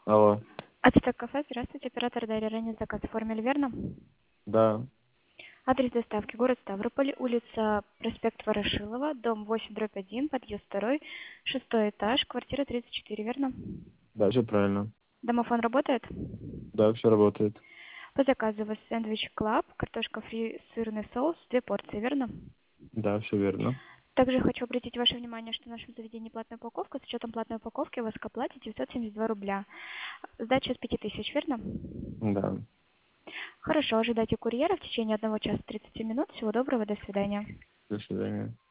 Алло. Ацтек кафе, здравствуйте, оператор Дарья, ранее заказ оформили, верно? Да. Адрес доставки город Ставрополь, улица проспект Ворошилова, дом 8/1, подъезд 2, 6 этаж, квартира 34, верно? Да, все правильно. Домофон работает? Да, все работает. По заказу у вас сэндвич клаб, картошка фри, сырный соус, 2 порции, верно? Да, все верно. Также хочу обратить ваше внимание, что в нашем заведении платная упаковка. С учетом платной упаковки у вас к оплате 972 рубля. Сдача с 5000, верно? Да. Хорошо, ожидайте курьера в течение 1 часа 30 минут. Всего доброго, до свидания. До свидания.